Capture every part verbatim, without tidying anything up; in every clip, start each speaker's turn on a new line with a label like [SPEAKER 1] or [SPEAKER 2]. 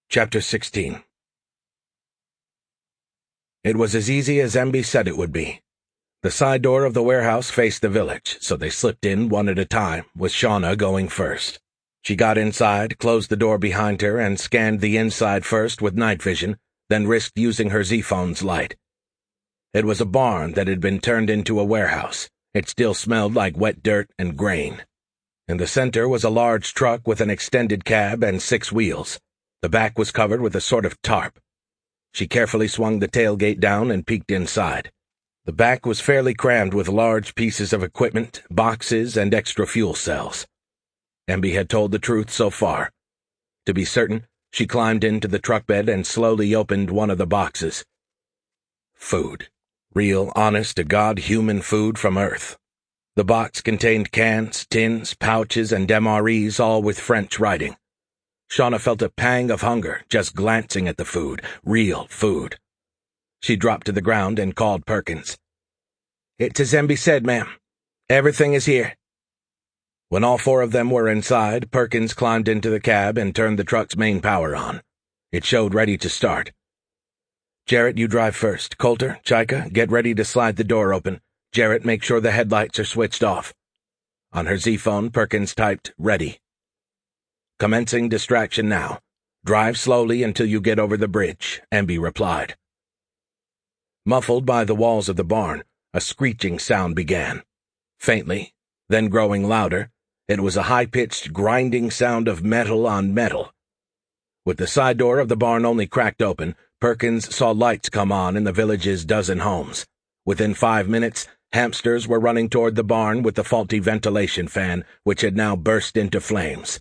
[SPEAKER 1] Chapter sixteen. It was as easy as Emby said it would be. The side door of the warehouse faced the village, so they slipped in one at a time, with Shauna going first. She got inside, closed the door behind her, and scanned the inside first with night vision, then risked using her Z-phone's light. It was a barn that had been turned into a warehouse. It still smelled like wet dirt and grain. In the center was a large truck with an extended cab and six wheels. The back was covered with a sort of tarp. She carefully swung the tailgate down and peeked inside. The back was fairly crammed with large pieces of equipment, boxes, and extra fuel cells. Emby had told the truth so far. To be certain, she climbed into the truck bed and slowly opened one of the boxes. Food. Real, honest-to-God human food from Earth. The box contained cans, tins, pouches, and M R Es, all with French writing. Shauna felt a pang of hunger just glancing at the food, real food. She dropped to the ground and called Perkins. "It's as Emby said, ma'am. Everything is here." When all four of them were inside, Perkins climbed into the cab and turned the truck's main power on. It showed ready to start. "Jarrett, you drive first. Coulter, Chika, get ready to slide the door open. Jarrett, make sure the headlights are switched off." On her Z-phone, Perkins typed, "Ready." "Commencing distraction now. Drive slowly until you get over the bridge," Emby replied. Muffled by the walls of the barn, a screeching sound began. Faintly, then growing louder, it was a high-pitched, grinding sound of metal on metal. With the side door of the barn only cracked open, Perkins saw lights come on in the village's dozen homes. Within five minutes, hamsters were running toward the barn with the faulty ventilation fan, which had now burst into flames.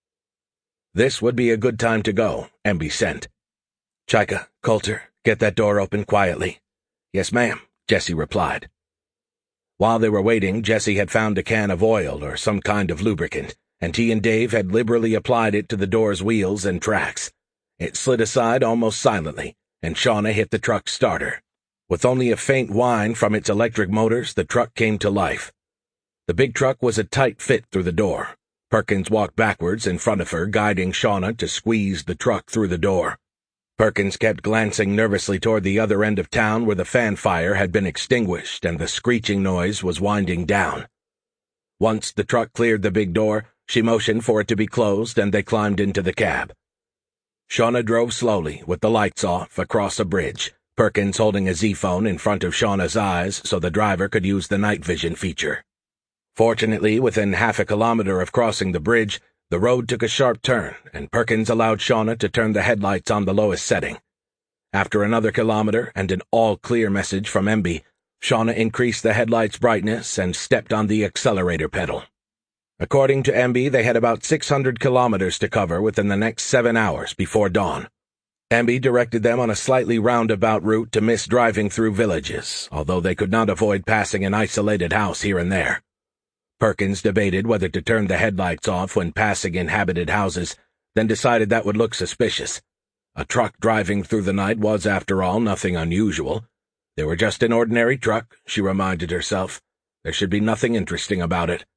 [SPEAKER 1] This would be a good time to go, Emby sent. "Chika, Coulter, get that door open quietly." "Yes, ma'am," Jesse replied. While they were waiting, Jesse had found a can of oil or some kind of lubricant, and he and Dave had liberally applied it to the door's wheels and tracks. It slid aside almost silently, and Shauna hit the truck's starter. With only a faint whine from its electric motors, the truck came to life. The big truck was a tight fit through the door. Perkins walked backwards in front of her, guiding Shauna to squeeze the truck through the door. Perkins kept glancing nervously toward the other end of town where the fan fire had been extinguished and the screeching noise was winding down. Once the truck cleared the big door, she motioned for it to be closed and they climbed into the cab. Shauna drove slowly, with the lights off, across a bridge, Perkins holding a Z-phone in front of Shauna's eyes so the driver could use the night vision feature. Fortunately, within half a kilometer of crossing the bridge, the road took a sharp turn, and Perkins allowed Shauna to turn the headlights on the lowest setting. After another kilometer and an all-clear message from Emby, Shauna increased the headlights' brightness and stepped on the accelerator pedal. According to Emby, they had about six hundred kilometers to cover within the next seven hours before dawn. Emby directed them on a slightly roundabout route to miss driving through villages, although they could not avoid passing an isolated house here and there. Perkins debated whether to turn the headlights off when passing inhabited houses, then decided that would look suspicious. A truck driving through the night was, after all, nothing unusual. They were just an ordinary truck, she reminded herself. There should be nothing interesting about it.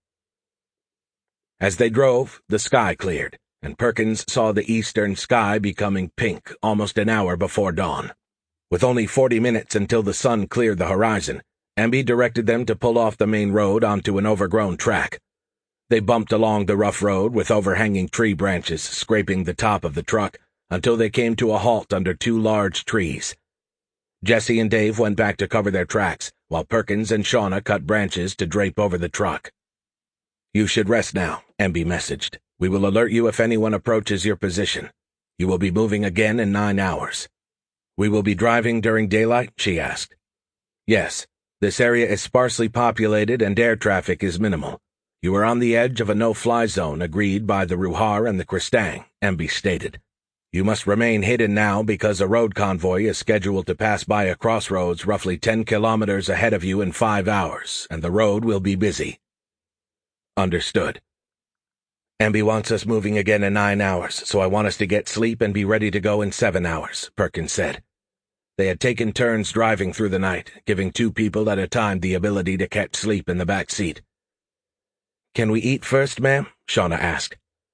[SPEAKER 1] As they drove, the sky cleared, and Perkins saw the eastern sky becoming pink almost an hour before dawn. With only forty minutes until the sun cleared the horizon, Emby directed them to pull off the main road onto an overgrown track. They bumped along the rough road with overhanging tree branches scraping the top of the truck until they came to a halt under two large trees. Jesse and Dave went back to cover their tracks, while Perkins and Shauna cut branches to drape over the truck. "You should rest now," Emby messaged. "We will alert you if anyone approaches your position. You will be moving again in nine hours." "We will be driving during daylight?" she asked. "Yes. This area is sparsely populated and air traffic is minimal. You are on the edge of a no-fly zone agreed by the Ruhar and the Kristang," Emby stated. "You must remain hidden now because a road convoy is scheduled to pass by a crossroads roughly ten kilometers ahead of you in five hours, and the road will be busy." "Understood." "Emby wants us moving again in nine hours, so I want us to get sleep and be ready to go in seven hours, Perkins said. They had taken turns driving through the night, giving two people at a time the ability to catch sleep in the back seat. "Can we eat first, ma'am?" Shauna asked.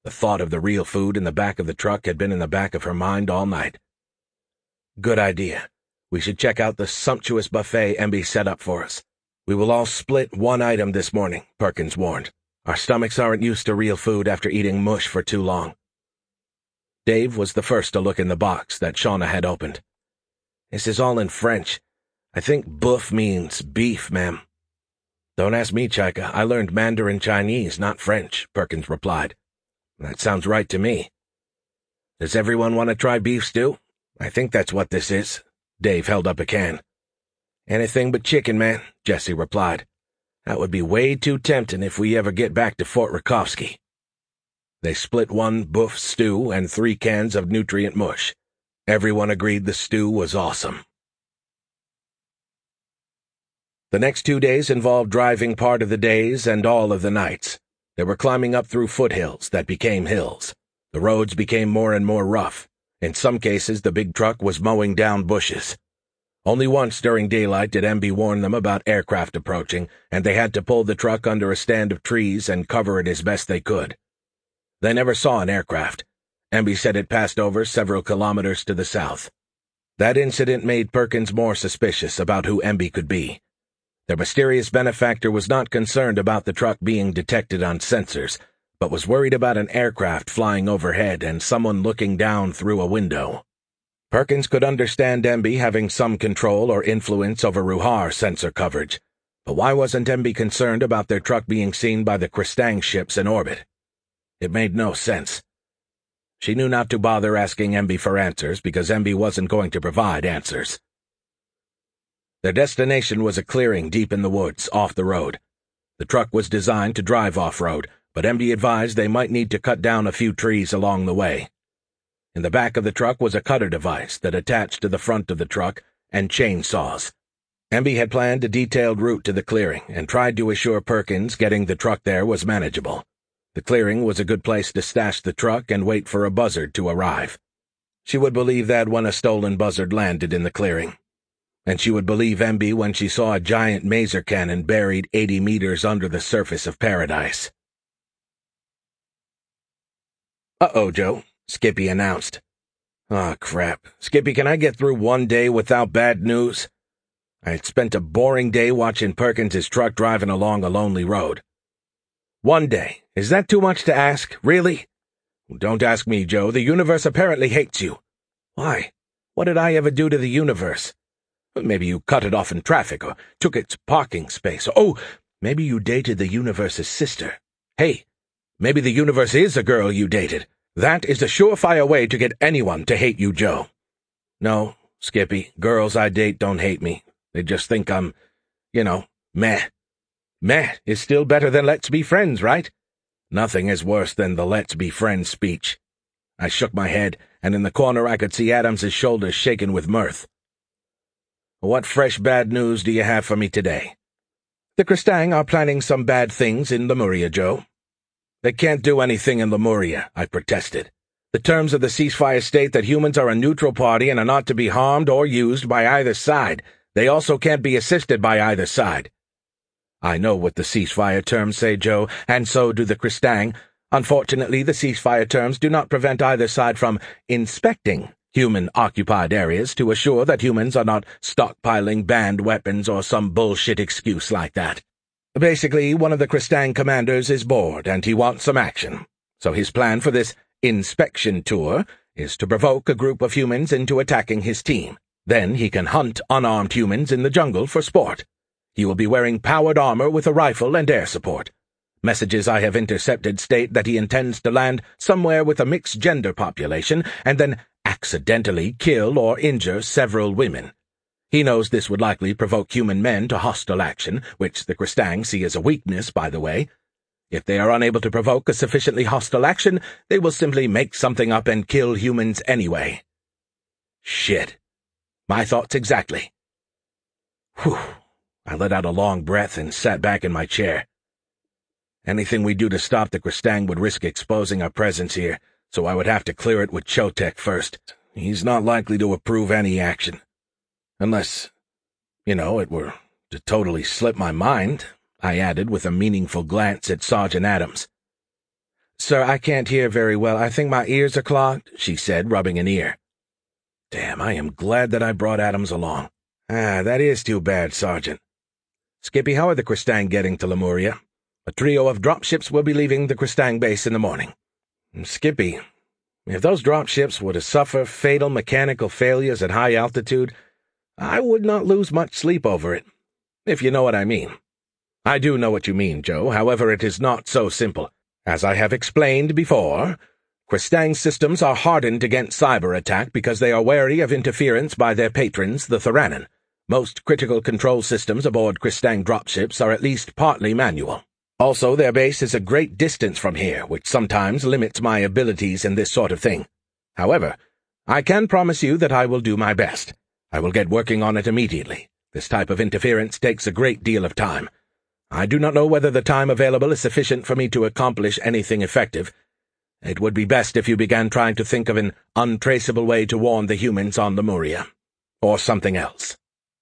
[SPEAKER 1] The thought of the real food in the back of the truck had been in the back of her mind all night. Good idea. We should check out the sumptuous buffet Emby set up for us. We will all split one item this morning, Perkins warned. Our stomachs aren't used to real food after eating mush for too long. Dave was the first to look in the box that Shauna had opened. This is all in French. I think boeuf means beef, ma'am. Don't ask me, Chika. I learned Mandarin Chinese, not French, Perkins replied. That sounds right to me. Does everyone want to try beef stew? I think that's what this is. Dave held up a can. Anything but chicken, man, Jesse replied. That would be way too tempting if we ever get back to Fort Rakovsky. They split one boeuf stew and three cans of nutrient mush. Everyone agreed the stew was awesome. The next two days involved driving part of the days and all of the nights. They were climbing up through foothills that became hills. The roads became more and more rough. In some cases, the big truck was mowing down bushes. Only once during daylight did Emby warn them about aircraft approaching, and they had to pull the truck under a stand of trees and cover it as best they could. They never saw an aircraft. Emby said it passed over several kilometers to the south. That incident made Perkins more suspicious about who Emby could be. Their mysterious benefactor was not concerned about the truck being detected on sensors, but was worried about an aircraft flying overhead and someone looking down through a window. Perkins could understand Emby having some control or influence over Ruhar sensor coverage, but why wasn't Emby concerned about their truck being seen by the Kristang ships in orbit? It made no sense. She knew not to bother asking Emby for answers because Emby wasn't going to provide answers. Their destination was a clearing deep in the woods, off the road. The truck was designed to drive off-road, but Emby advised they might need to cut down a few trees along the way. In the back of the truck was a cutter device that attached to the front of the truck and chainsaws. Emby had planned a detailed route to the clearing and tried to assure Perkins getting the truck there was manageable. The clearing was a good place to stash the truck and wait for a buzzard to arrive. She would believe that when a stolen buzzard landed in the clearing. And she would believe Emby when she saw a giant maser cannon buried eighty meters under the surface of paradise. Uh-oh, Joe, Skippy announced. Aw, oh, crap. Skippy, can I get through one day without bad news? I had spent a boring day watching Perkins' truck driving along a lonely road. One day. Is that too much to ask? Really? Don't ask me, Joe. The universe apparently hates you. Why? What did I ever do to the universe? Maybe you cut it off in traffic, or took its parking space, or, oh, maybe you dated the universe's sister. Hey, maybe the universe is a girl you dated. That is a surefire way to get anyone to hate you, Joe. No, Skippy, girls I date don't hate me. They just think I'm, you know, meh. Meh is still better than let's be friends, right? Nothing is worse than the let's be friends speech. I shook my head, and in the corner I could see Adams's shoulders shaken with mirth. What fresh bad news do you have for me today? The Kristang are planning some bad things in Lemuria, Joe. They can't do anything in Lemuria, I protested. The terms of the ceasefire state that humans are a neutral party and are not to be harmed or used by either side. They also can't be assisted by either side. I know what the ceasefire terms say, Joe, and so do the Kristang. Unfortunately, the ceasefire terms do not prevent either side from inspecting human-occupied areas to assure that humans are not stockpiling banned weapons or some bullshit excuse like that. Basically, one of the Kristang commanders is bored and he wants some action. So his plan for this inspection tour is to provoke a group of humans into attacking his team. Then he can hunt unarmed humans in the jungle for sport. He will be wearing powered armor with a rifle and air support. Messages I have intercepted state that he intends to land somewhere with a mixed-gender population and then accidentally kill or injure several women. He knows this would likely provoke human men to hostile action, which the Kristang see as a weakness, by the way. If they are unable to provoke a sufficiently hostile action, they will simply make something up and kill humans anyway. Shit. My thoughts exactly. Whew. I let out a long breath and sat back in my chair. Anything we do to stop the Kristang would risk exposing our presence here, so I would have to clear it with Chotek first. He's not likely to approve any action. Unless, you know, it were to totally slip my mind, I added with a meaningful glance at Sergeant Adams. Sir, I can't hear very well. I think my ears are clogged, she said, rubbing an ear. Damn, I am glad that I brought Adams along. Ah, that is too bad, Sergeant. Skippy, how are the Kristang getting to Lemuria? A trio of dropships will be leaving the Kristang base in the morning. Skippy, if those dropships were to suffer fatal mechanical failures at high altitude, I would not lose much sleep over it, if you know what I mean. I do know what you mean, Joe. However, it is not so simple. As I have explained before, Kristang systems are hardened against cyber attack because they are wary of interference by their patrons, the Theranon. Most critical control systems aboard Kristang dropships are at least partly manual. Also, their base is a great distance from here, which sometimes limits my abilities in this sort of thing. However, I can promise you that I will do my best. I will get working on it immediately. This type of interference takes a great deal of time. I do not know whether the time available is sufficient for me to accomplish anything effective. It would be best if you began trying to think of an untraceable way to warn the humans on Lemuria. Or something else.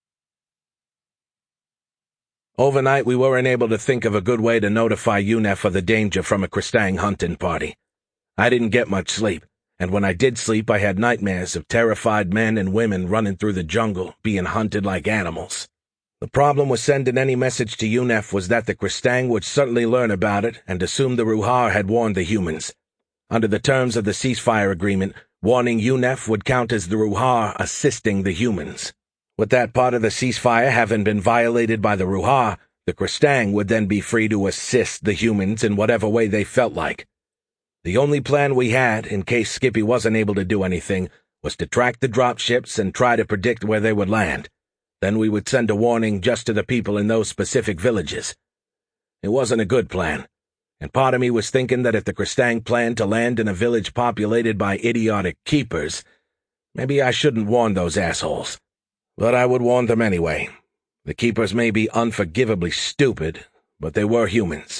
[SPEAKER 1] Overnight, we weren't able to think of a good way to notify U N E F of the danger from a Kristang hunting party. I didn't get much sleep, and when I did sleep, I had nightmares of terrified men and women running through the jungle, being hunted like animals. The problem with sending any message to U N E F was that the Kristang would certainly learn about it and assume the Ruhar had warned the humans. Under the terms of the ceasefire agreement, warning U N E F would count as the Ruhar assisting the humans. With that part of the ceasefire having been violated by the Ruhar, the Kristang would then be free to assist the humans in whatever way they felt like. The only plan we had, in case Skippy wasn't able to do anything, was to track the dropships and try to predict where they would land. Then we would send a warning just to the people in those specific villages. It wasn't a good plan, and part of me was thinking that if the Kristang planned to land in a village populated by idiotic keepers, maybe I shouldn't warn those assholes. But I would warn them anyway. The keepers may be unforgivably stupid, but they were humans.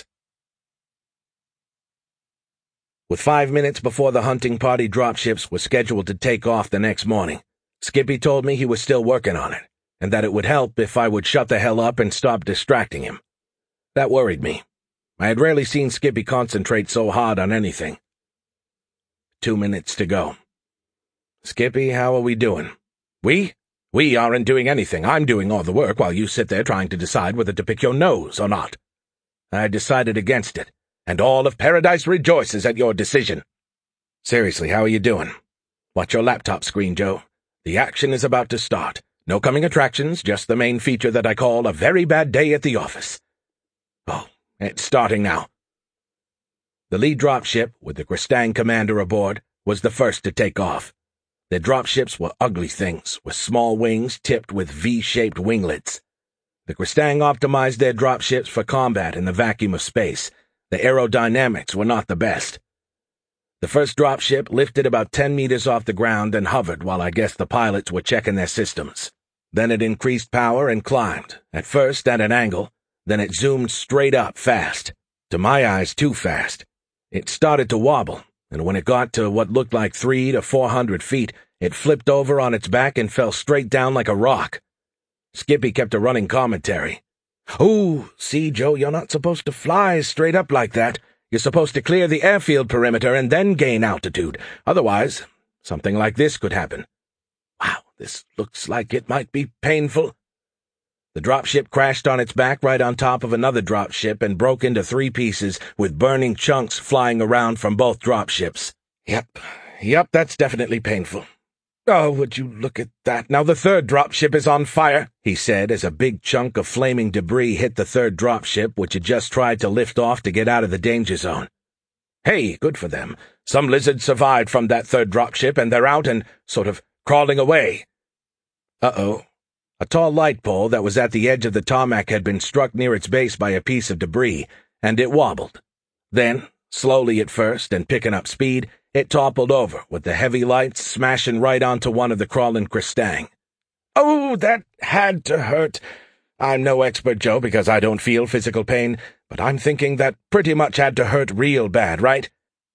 [SPEAKER 1] With five minutes before the hunting party dropships were scheduled to take off the next morning, Skippy told me he was still working on it, and that it would help if I would shut the hell up and stop distracting him. That worried me. I had rarely seen Skippy concentrate so hard on anything. Two minutes to go. Skippy, how are we doing? We? We aren't doing anything. I'm doing all the work while you sit there trying to decide whether to pick your nose or not. I decided against it, and all of Paradise rejoices at your decision. Seriously, how are you doing? Watch your laptop screen, Joe. The action is about to start. No coming attractions, just the main feature that I call a very bad day at the office. Oh, it's starting now. The lead dropship, with the Kristang commander aboard, was the first to take off. Their dropships were ugly things, with small wings tipped with V-shaped winglets. The Kristang optimized their dropships for combat in the vacuum of space. The aerodynamics were not the best. The first dropship lifted about ten meters off the ground and hovered while I guess the pilots were checking their systems. Then it increased power and climbed, at first at an angle, then it zoomed straight up fast. To my eyes, too fast. It started to wobble, and when it got to what looked like three to four hundred feet, it flipped over on its back and fell straight down like a rock. Skippy kept a running commentary. "Ooh, see, Joe, you're not supposed to fly straight up like that. You're supposed to clear the airfield perimeter and then gain altitude. Otherwise, something like this could happen. Wow, this looks like it might be painful." The dropship crashed on its back right on top of another dropship and broke into three pieces, with burning chunks flying around from both dropships. Yep, yep, that's definitely painful. "Oh, would you look at that? Now the third dropship is on fire," he said as a big chunk of flaming debris hit the third dropship, which had just tried to lift off to get out of the danger zone. Hey, good for them. Some lizards survived from that third dropship, and they're out and sort of crawling away. Uh-oh. A tall light pole that was at the edge of the tarmac had been struck near its base by a piece of debris, and it wobbled. Then, slowly at first and picking up speed, it toppled over, with the heavy lights smashing right onto one of the crawling Kristang. Oh, that had to hurt. I'm no expert, Joe, because I don't feel physical pain, but I'm thinking that pretty much had to hurt real bad, right?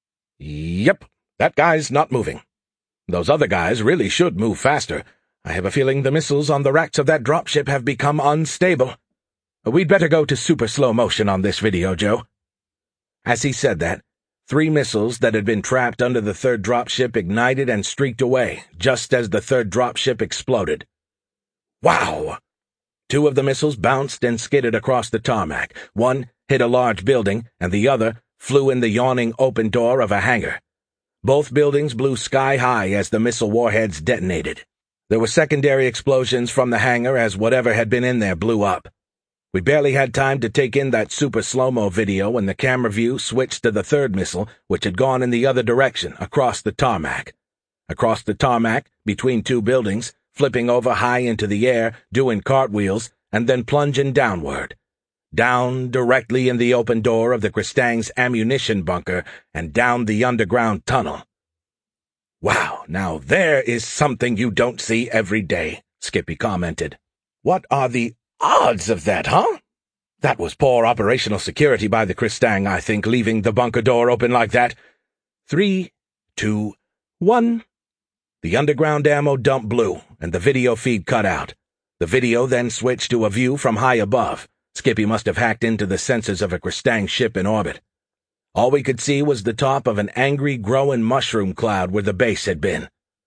[SPEAKER 1] Yep, that guy's not moving. Those other guys really should move faster. I have a feeling the missiles on the racks of that dropship have become unstable. We'd better go to super slow motion on this video, Joe. As he said that, Three missiles that had been trapped under the third dropship ignited and streaked away, just as the third dropship exploded. Wow! Two of the missiles bounced and skidded across the tarmac. One hit a large building, and the other flew in the yawning open door of a hangar. Both buildings blew sky high as the missile warheads detonated. There were secondary explosions from the hangar as whatever had been in there blew up. We barely had time to take in that super slow-mo video when the camera view switched to the third missile, which had gone in the other direction, across the tarmac. Across the tarmac, between two buildings, flipping over high into the air, doing cartwheels, and then plunging downward. Down directly in the open door of the Kristang's ammunition bunker and down the underground tunnel. "Wow, now there is something you don't see every day," Skippy commented. "What are the odds of that, huh? That was poor operational security by the Kristang, I think, leaving the bunker door open like that. Three, two, one." The underground ammo dump blew, and the video feed cut out. The video then switched to a view from high above. Skippy must have hacked into the sensors of a Kristang ship in orbit. All we could see was the top of an angry, growing mushroom cloud where the base had been.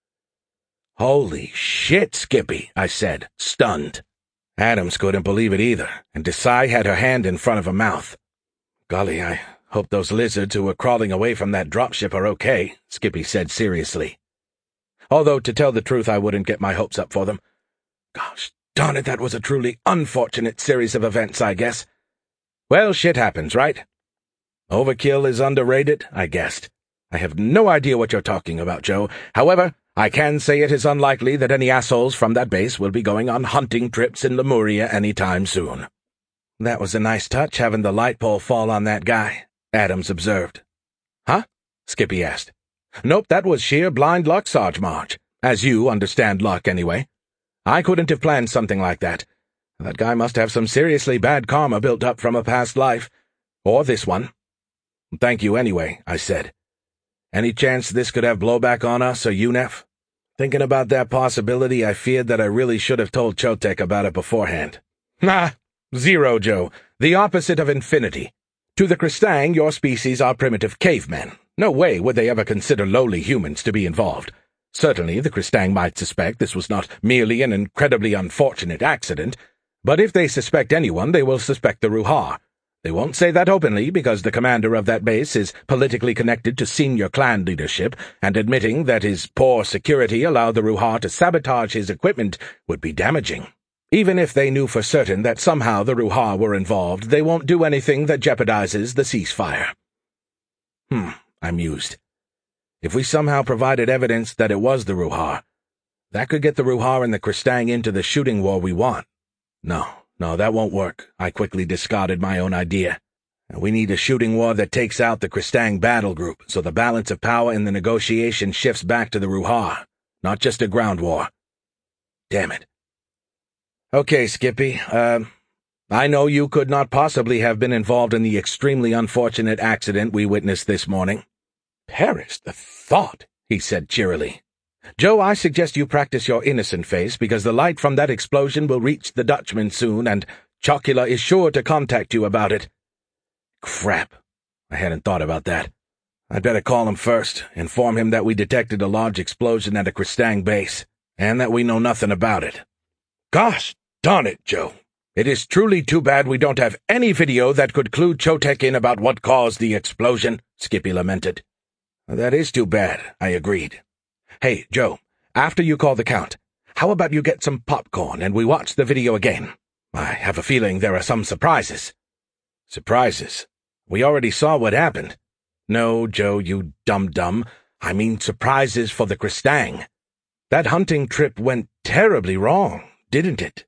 [SPEAKER 1] "Holy shit, Skippy," I said, stunned. Adams couldn't believe it either, and Desai had her hand in front of her mouth. "Golly, I hope those lizards who were crawling away from that dropship are okay," Skippy said seriously. Although, to tell the truth, I wouldn't get my hopes up for them. Gosh darn it, that was a truly unfortunate series of events, I guess. Well, shit happens, right? Overkill is underrated, I guessed. I have no idea what you're talking about, Joe. However, I can say it is unlikely that any assholes from that base will be going on hunting trips in Lemuria any time soon. "That was a nice touch, having the light pole fall on that guy," Adams observed. "Huh?" Skippy asked. "Nope, that was sheer blind luck, Sarge Marge. As you understand luck, anyway. I couldn't have planned something like that. That guy must have some seriously bad karma built up from a past life. Or this one." "Thank you anyway," I said. "Any chance this could have blowback on us or U N E F? Thinking about that possibility, I feared that I really should have told Chotek about it beforehand." "Nah, zero, Joe. The opposite of infinity. To the Kristang, your species are primitive cavemen. No way would they ever consider lowly humans to be involved. Certainly the Kristang might suspect this was not merely an incredibly unfortunate accident, but if they suspect anyone, they will suspect the Ruhar. They won't say that openly because the commander of that base is politically connected to senior clan leadership, and admitting that his poor security allowed the Ruhar to sabotage his equipment would be damaging. Even if they knew for certain that somehow the Ruhar were involved, they won't do anything that jeopardizes the ceasefire." Hmm, I mused. If we somehow provided evidence that it was the Ruhar, that could get the Ruhar and the Kristang into the shooting war we want. No, no, that won't work. I quickly discarded my own idea. We need a shooting war that takes out the Kristang battle group, so the balance of power in the negotiation shifts back to the Ruhar, not just a ground war. Damn it. Okay, Skippy, uh, I know you could not possibly have been involved in the extremely unfortunate accident we witnessed this morning. "Paris, the thought," he said cheerily. "Joe, I suggest you practice your innocent face, because the light from that explosion will reach the Dutchman soon, and Chocula is sure to contact you about it." Crap. I hadn't thought about that. I'd better call him first, inform him that we detected a large explosion at a Kristang base, and that we know nothing about it. Gosh darn it, Joe. It is truly too bad we don't have any video that could clue Chotek in about what caused the explosion, Skippy lamented. "That is too bad," I agreed. "Hey, Joe, after you call the count, how about you get some popcorn and we watch the video again? I have a feeling there are some surprises." "Surprises? We already saw what happened." "No, Joe, you dum-dum. I mean surprises for the Kristang. That hunting trip went terribly wrong, didn't it?"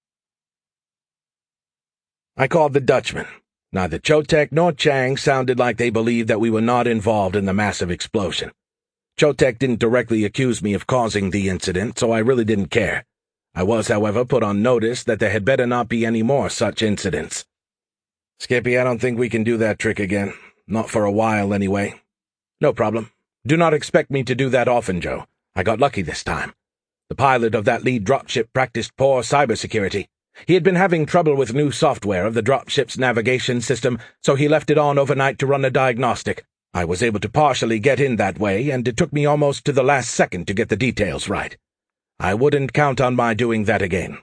[SPEAKER 1] I called the Dutchman. Neither Chotek nor Chang sounded like they believed that we were not involved in the massive explosion. Chotek didn't directly accuse me of causing the incident, so I really didn't care. I was, however, put on notice that there had better not be any more such incidents. "Skippy, I don't think we can do that trick again. Not for a while, anyway." "No problem. Do not expect me to do that often, Joe. I got lucky this time. The pilot of that lead dropship practiced poor cybersecurity. He had been having trouble with new software of the dropship's navigation system, so he left it on overnight to run a diagnostic. I was able to partially get in that way, and it took me almost to the last second to get the details right. I wouldn't count on my doing that again."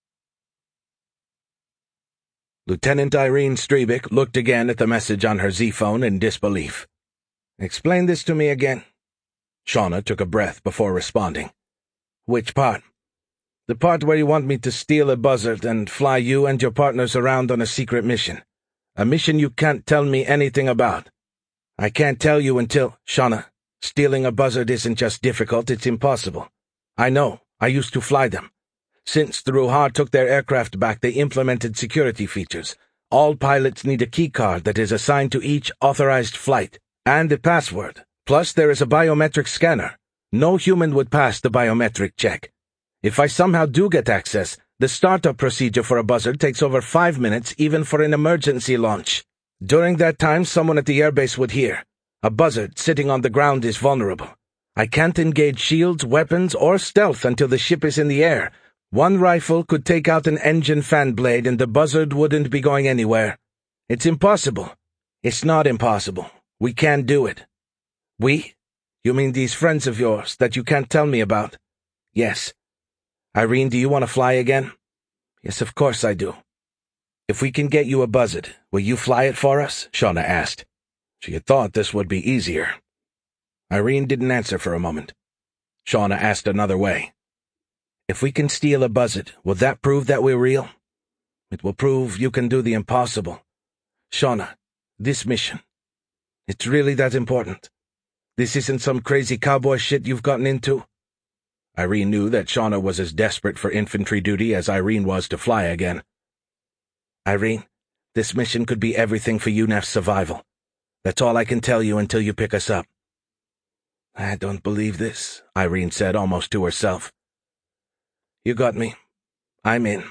[SPEAKER 1] Lieutenant Irene Strebick looked again at the message on her Z-phone in disbelief. "Explain this to me again." Shauna took a breath before responding. "Which part?" "The part where you want me to steal a buzzard and fly you and your partners around on a secret mission. A mission you can't tell me anything about." "I can't tell you until—" "Shauna, stealing a buzzard isn't just difficult, it's impossible. I know, I used to fly them. Since the Ruhar took their aircraft back, they implemented security features. All pilots need a keycard that is assigned to each authorized flight, and a password. Plus there is a biometric scanner. No human would pass the biometric check. If I somehow do get access, the startup procedure for a buzzard takes over five minutes even for an emergency launch. During that time, someone at the airbase would hear, 'A buzzard sitting on the ground is vulnerable. I can't engage shields, weapons, or stealth until the ship is in the air. One rifle could take out an engine fan blade and the buzzard wouldn't be going anywhere. It's impossible.' "It's not impossible. We can do it." "We? You mean these friends of yours that you can't tell me about?" "Yes." "Irene, do you want to fly again?" "Yes, of course I do." "If we can get you a buzzard, will you fly it for us?" Shauna asked. She had thought this would be easier. Irene didn't answer for a moment. Shauna asked another way. "If we can steal a buzzard, will that prove that we're real?" "It will prove you can do the impossible. Shauna, this mission, it's really that important. This isn't some crazy cowboy shit you've gotten into." Irene knew that Shauna was as desperate for infantry duty as Irene was to fly again. "Irene, this mission could be everything for U N F's survival. That's all I can tell you until you pick us up." "I don't believe this," Irene said almost to herself. "You got me. I'm in.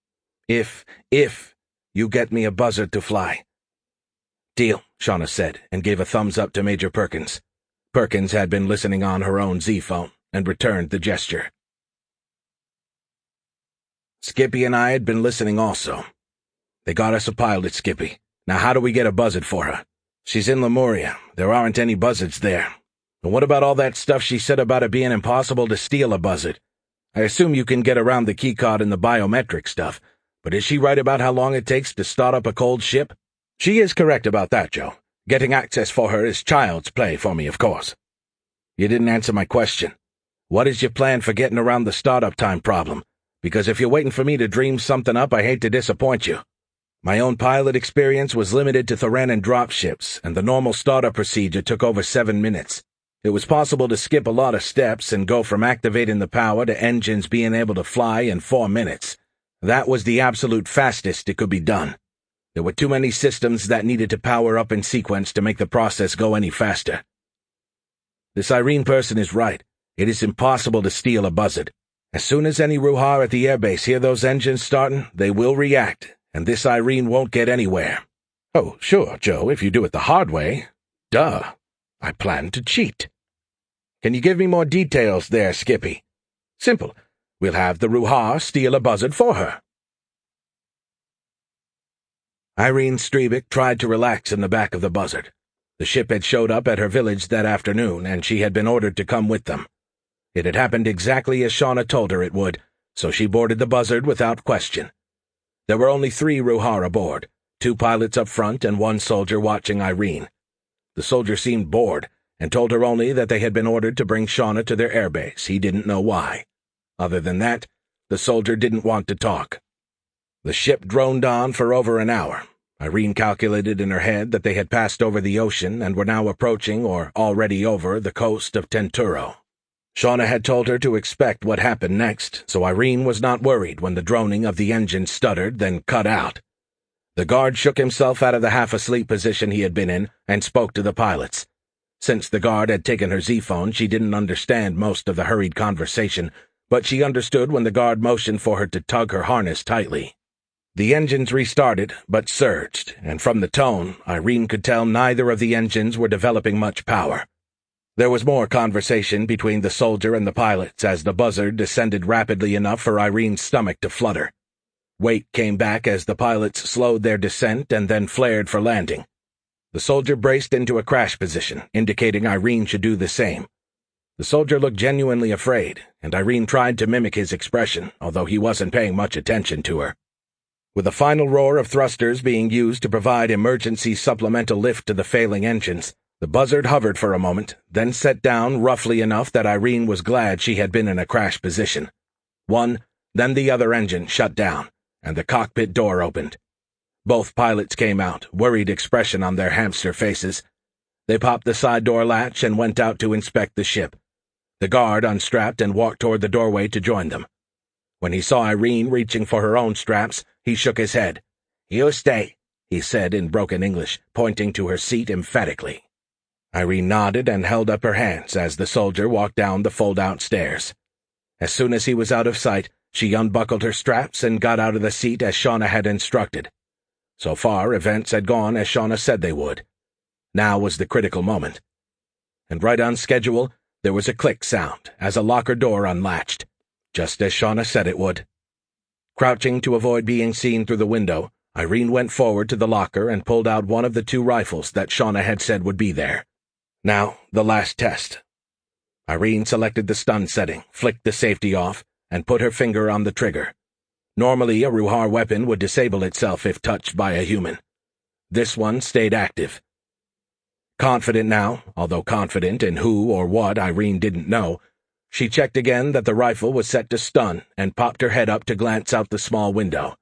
[SPEAKER 1] If, if you get me a buzzard to fly." "Deal," Shauna said, and gave a thumbs up to Major Perkins. Perkins had been listening on her own Z-phone, and returned the gesture. Skippy and I had been listening also. "They got us a pilot, Skippy. Now how do we get a buzzard for her? She's in Lemuria. There aren't any buzzards there. And what about all that stuff she said about it being impossible to steal a buzzard? I assume you can get around the keycard and the biometric stuff, but is she right about how long it takes to start up a cold ship?" "She is correct about that, Joe. Getting access for her is child's play for me, of course." "You didn't answer my question. What is your plan for getting around the startup time problem? Because if you're waiting for me to dream something up, I hate to disappoint you. My own pilot experience was limited to Theranan dropships, and the normal startup procedure took over seven minutes. It was possible to skip a lot of steps and go from activating the power to engines being able to fly in four minutes. That was the absolute fastest it could be done. There were too many systems that needed to power up in sequence to make the process go any faster. This Irene person is right. It is impossible to steal a buzzard. As soon as any Ruhar at the airbase hear those engines starting, they will react, and this Irene won't get anywhere." "Oh, sure, Joe, if you do it the hard way. Duh. I plan to cheat." "Can you give me more details there, Skippy?" "Simple. We'll have the Ruhar steal a buzzard for her." Irene Strebick tried to relax in the back of the buzzard. The ship had showed up at her village that afternoon, and she had been ordered to come with them. It had happened exactly as Shauna told her it would, so she boarded the buzzard without question. There were only three Ruhar aboard, two pilots up front and one soldier watching Irene. The soldier seemed bored, and told her only that they had been ordered to bring Shauna to their airbase. He didn't know why. Other than that, the soldier didn't want to talk. The ship droned on for over an hour. Irene calculated in her head that they had passed over the ocean and were now approaching, or already over, the coast of Tenturo. Shauna had told her to expect what happened next, so Irene was not worried when the droning of the engine stuttered, then cut out. The guard shook himself out of the half-asleep position he had been in and spoke to the pilots. Since the guard had taken her Z-phone, she didn't understand most of the hurried conversation, but she understood when the guard motioned for her to tug her harness tightly. The engines restarted, but surged, and from the tone, Irene could tell neither of the engines were developing much power. There was more conversation between the soldier and the pilots as the buzzard descended rapidly enough for Irene's stomach to flutter. Weight came back as the pilots slowed their descent and then flared for landing. The soldier braced into a crash position, indicating Irene should do the same. The soldier looked genuinely afraid, and Irene tried to mimic his expression, although he wasn't paying much attention to her. With a final roar of thrusters being used to provide emergency supplemental lift to the failing engines, the buzzard hovered for a moment, then set down roughly enough that Irene was glad she had been in a crash position. One, then the other engine shut down, and the cockpit door opened. Both pilots came out, worried expression on their hamster faces. They popped the side door latch and went out to inspect the ship. The guard unstrapped and walked toward the doorway to join them. When he saw Irene reaching for her own straps, he shook his head. "You stay," he said in broken English, pointing to her seat emphatically. Irene nodded and held up her hands as the soldier walked down the fold-out stairs. As soon as he was out of sight, she unbuckled her straps and got out of the seat as Shauna had instructed. So far, events had gone as Shauna said they would. Now was the critical moment. And right on schedule, there was a click sound as a locker door unlatched, just as Shauna said it would. Crouching to avoid being seen through the window, Irene went forward to the locker and pulled out one of the two rifles that Shauna had said would be there. Now, the last test. Irene selected the stun setting, flicked the safety off, and put her finger on the trigger. Normally, a Ruhar weapon would disable itself if touched by a human. This one stayed active. Confident now, although confident in who or what Irene didn't know, she checked again that the rifle was set to stun and popped her head up to glance out the small window.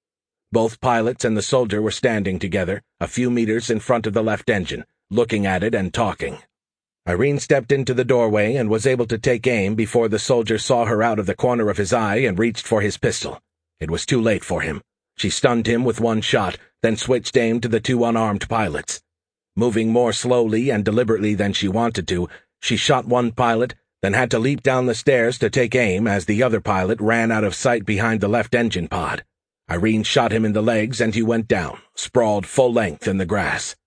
[SPEAKER 1] Both pilots and the soldier were standing together, a few meters in front of the left engine, looking at it and talking. Irene stepped into the doorway and was able to take aim before the soldier saw her out of the corner of his eye and reached for his pistol. It was too late for him. She stunned him with one shot, then switched aim to the two unarmed pilots. Moving more slowly and deliberately than she wanted to, she shot one pilot, then had to leap down the stairs to take aim as the other pilot ran out of sight behind the left engine pod. Irene shot him in the legs and he went down, sprawled full length in the grass.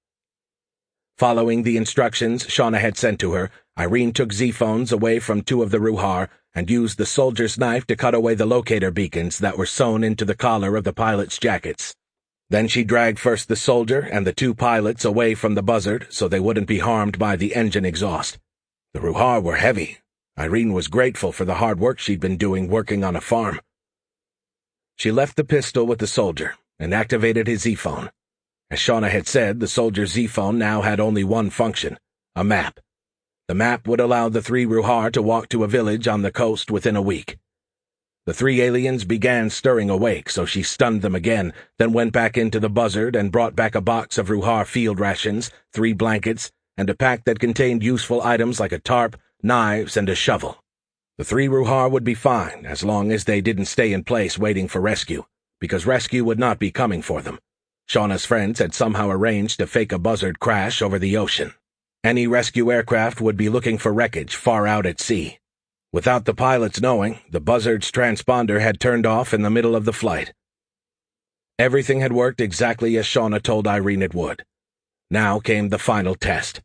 [SPEAKER 1] Following the instructions Shauna had sent to her, Irene took Z-phones away from two of the Ruhar and used the soldier's knife to cut away the locator beacons that were sewn into the collar of the pilots' jackets. Then she dragged first the soldier and the two pilots away from the buzzard so they wouldn't be harmed by the engine exhaust. The Ruhar were heavy. Irene was grateful for the hard work she'd been doing working on a farm. She left the pistol with the soldier and activated his Z-phone. As Shauna had said, the soldier's Z-phone now had only one function, a map. The map would allow the three Ruhar to walk to a village on the coast within a week. The three aliens began stirring awake, so she stunned them again, then went back into the buzzard and brought back a box of Ruhar field rations, three blankets, and a pack that contained useful items like a tarp, knives, and a shovel. The three Ruhar would be fine as long as they didn't stay in place waiting for rescue, because rescue would not be coming for them. Shauna's friends had somehow arranged to fake a buzzard crash over the ocean. Any rescue aircraft would be looking for wreckage far out at sea. Without the pilots knowing, the buzzard's transponder had turned off in the middle of the flight. Everything had worked exactly as Shauna told Irene it would. Now came the final test.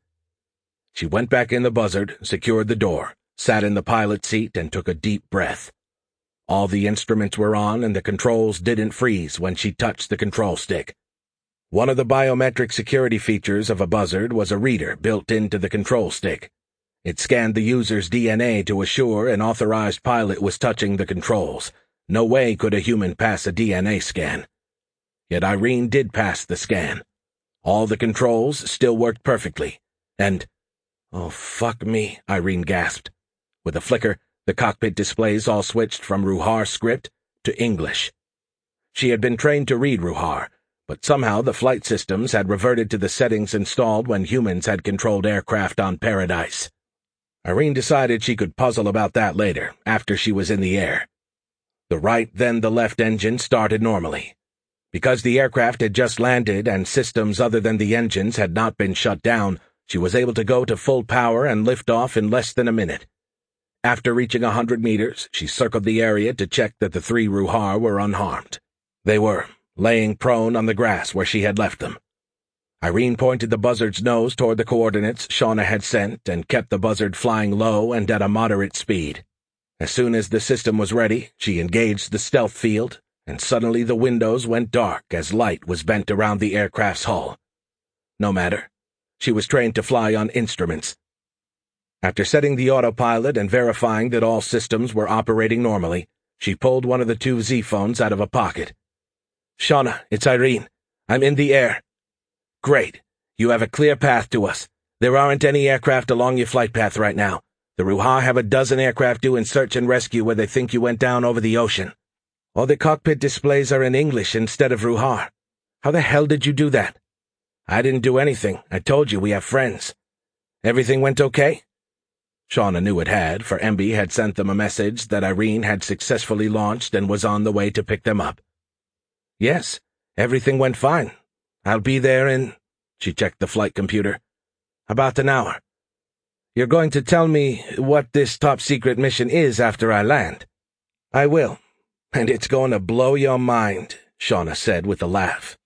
[SPEAKER 1] She went back in the buzzard, secured the door, sat in the pilot seat, and took a deep breath. All the instruments were on and the controls didn't freeze when she touched the control stick. One of the biometric security features of a buzzard was a reader built into the control stick. It scanned the user's D N A to assure an authorized pilot was touching the controls. No way could a human pass a D N A scan. Yet Irene did pass the scan. All the controls still worked perfectly. And, oh, fuck me, Irene gasped. With a flicker, the cockpit displays all switched from Ruhar script to English. She had been trained to read Ruhar, but somehow the flight systems had reverted to the settings installed when humans had controlled aircraft on Paradise. Irene decided she could puzzle about that later, after she was in the air. The right, then the left engine started normally. Because the aircraft had just landed and systems other than the engines had not been shut down, she was able to go to full power and lift off in less than a minute. After reaching a hundred meters, she circled the area to check that the three Ruhar were unharmed. They were, laying prone on the grass where she had left them. Irene pointed the buzzard's nose toward the coordinates Shauna had sent and kept the buzzard flying low and at a moderate speed. As soon as the system was ready, she engaged the stealth field, and suddenly the windows went dark as light was bent around the aircraft's hull. No matter, She was trained to fly on instruments. After setting the autopilot and verifying that all systems were operating normally, she pulled one of the two Z-phones out of a pocket. "Shauna, it's Irene. I'm in the air." "Great. You have a clear path to us. There aren't any aircraft along your flight path right now. The Ruhar have a dozen aircraft doing search and rescue where they think you went down over the ocean. All the cockpit displays are in English instead of Ruhar. How the hell did you do that?" "I didn't do anything. I told you we have friends." "Everything went okay?" Shauna knew it had, for Emby had sent them a message that Irene had successfully launched and was on the way to pick them up. "Yes, everything went fine. I'll be there in—" She checked the flight computer. "About an hour. You're going to tell me what this top-secret mission is after I land?" "I will, and it's going to blow your mind," Shauna said with a laugh.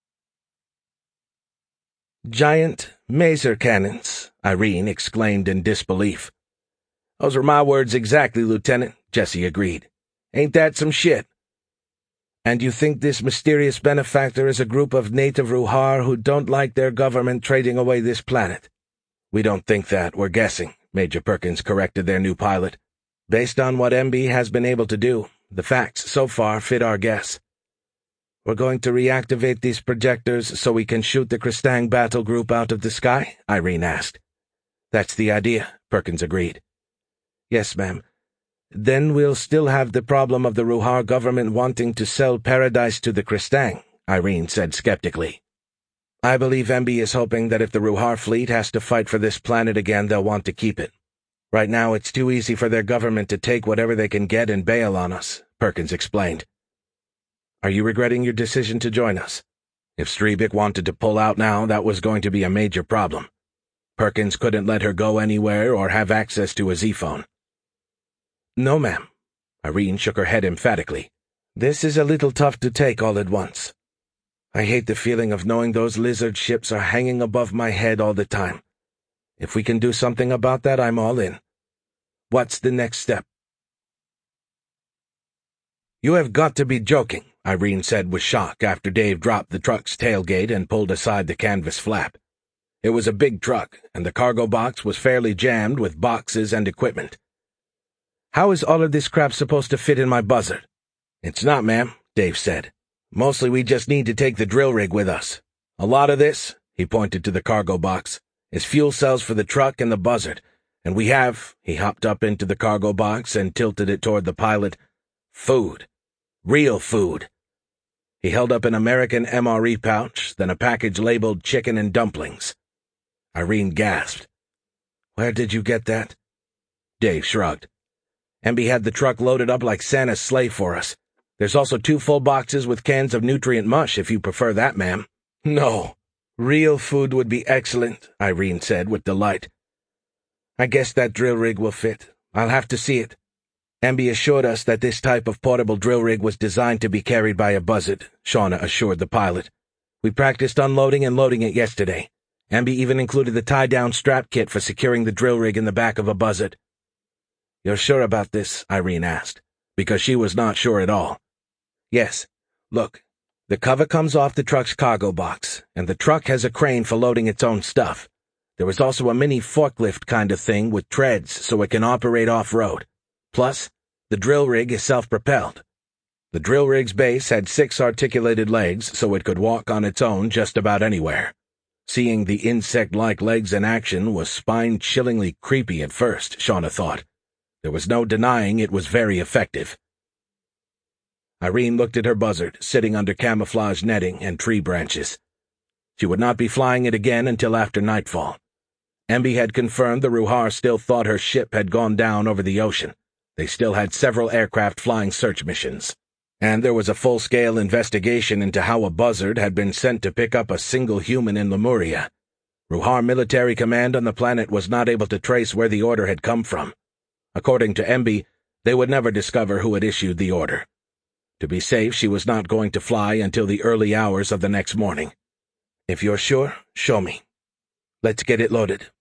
[SPEAKER 1] "Giant maser cannons," Irene exclaimed in disbelief. "Those were my words exactly, Lieutenant," Jesse agreed. "Ain't that some shit?" "And you think this mysterious benefactor is a group of native Ruhar who don't like their government trading away this planet?" "We don't think that, we're guessing," Major Perkins corrected their new pilot. "Based on what Emby has been able to do, the facts so far fit our guess." "We're going to reactivate these projectors so we can shoot the Kristang battle group out of the sky?" Irene asked. "That's the idea," Perkins agreed. "Yes, ma'am. Then we'll still have the problem of the Ruhar government wanting to sell Paradise to the Kristang," Irene said skeptically. "I believe Emby is hoping that if the Ruhar fleet has to fight for this planet again, they'll want to keep it. Right now it's too easy for their government to take whatever they can get and bail on us," Perkins explained. "Are you regretting your decision to join us?" If Streebek wanted to pull out now, that was going to be a major problem. Perkins couldn't let her go anywhere or have access to a Z-phone. "No, ma'am." Irene shook her head emphatically. "This is a little tough to take all at once. I hate the feeling of knowing those lizard ships are hanging above my head all the time. If we can do something about that, I'm all in. What's the next step?" "You have got to be joking," Irene said with shock after Dave dropped the truck's tailgate and pulled aside the canvas flap. It was a big truck, and the cargo box was fairly jammed with boxes and equipment. "How is all of this crap supposed to fit in my buzzard?" "It's not, ma'am," Dave said. "Mostly we just need to take the drill rig with us. A lot of this," he pointed to the cargo box, "is fuel cells for the truck and the buzzard, and we have," he hopped up into the cargo box and tilted it toward the pilot, "food. Real food." He held up an American M R E pouch, then a package labeled chicken and dumplings. Irene gasped. "Where did you get that?" Dave shrugged. "Emby had the truck loaded up like Santa's sleigh for us. There's also two full boxes with cans of nutrient mush if you prefer that, ma'am." "No. Real food would be excellent," Irene said with delight. "I guess that drill rig will fit. I'll have to see it." "Emby assured us that this type of portable drill rig was designed to be carried by a buzzard," Shauna assured the pilot. "We practiced unloading and loading it yesterday. Emby even included the tie-down strap kit for securing the drill rig in the back of a buzzard." "You're sure about this?" Irene asked, because she was not sure at all. "Yes. Look, the cover comes off the truck's cargo box, and the truck has a crane for loading its own stuff. There is also a mini forklift kind of thing with treads so it can operate off-road. Plus, the drill rig is self-propelled. The drill rig's base had six articulated legs so it could walk on its own just about anywhere. Seeing the insect-like legs in action was spine-chillingly creepy at first, Shauna thought. There was no denying it was very effective. Irene looked at her buzzard, sitting under camouflage netting and tree branches. She would not be flying it again until after nightfall. Emby had confirmed the Ruhar still thought her ship had gone down over the ocean. They still had several aircraft flying search missions. And there was a full-scale investigation into how a buzzard had been sent to pick up a single human in Lemuria. Ruhar military command on the planet was not able to trace where the order had come from. According to Emby, they would never discover who had issued the order. To be safe, she was not going to fly until the early hours of the next morning. "If you're sure, show me. Let's get it loaded."